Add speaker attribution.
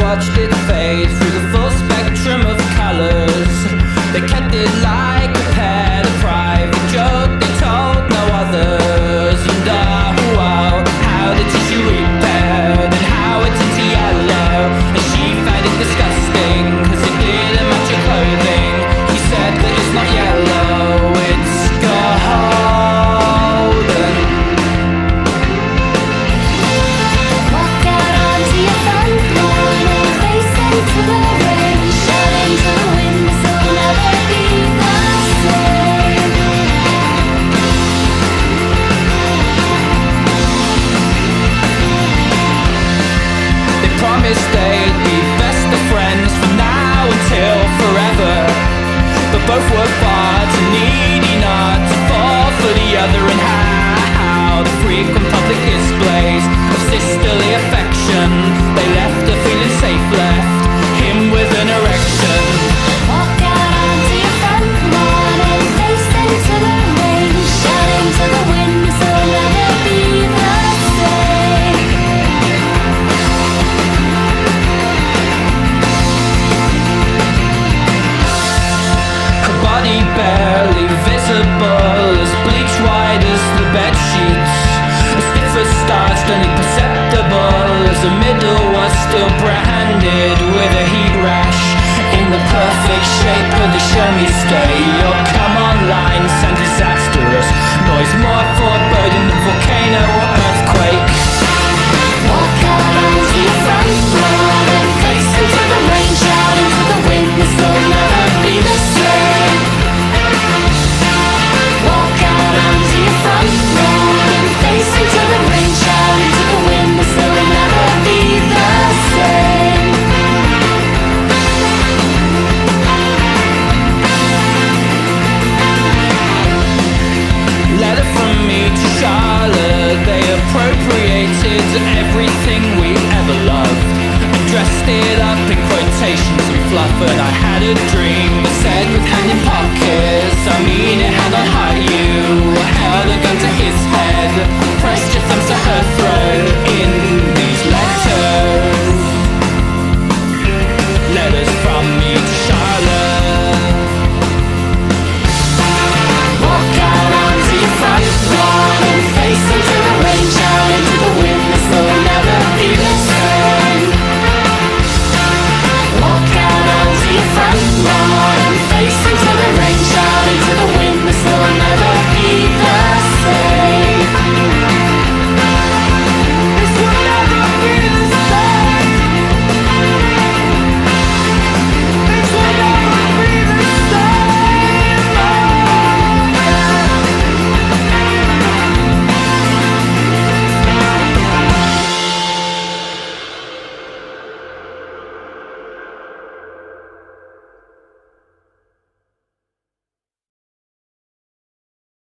Speaker 1: watched it fade through the full spectrum of colors. They kept it like a pet, a private joke they told no others. And wow, how the tissue repaired and how it turned to yellow. And she found it disgusting, cause it didn't match her clothing. He said that it's not yellow, it's golden.
Speaker 2: Walk out onto your front lawn and face into the rain. Shout into the wind, this will never be the same.
Speaker 1: They promised they'd be best of friends from now until forever, but both were far too needy not to fall for the other. And how the frequent public displays of sisterly affection, they left her feeling safe, left him with an erection.
Speaker 2: Walk out onto your front lawn and face into the rain. Shout into the wind, this will never be the same.
Speaker 1: Her body barely visible, as bleach white as the bed sheets, as stiff as starched, only perceptible as the middle was still branded with a heat rash. In the perfect shape of the show me stay, your come online sound disastrous, noise more foreboding than volcano or earthquake.
Speaker 2: Walk out onto your front lawn and face into the rain. Shout into the wind, this will never be the same. Walk out onto your front lawn and face into the rain. Shout into the wind, this will never be the same.
Speaker 1: Letter from me to Charlotte, they appropriated everything we ever loved and dressed it up in quotations and fluff. And I had a dream that said with hand in pockets, I mean it hand on high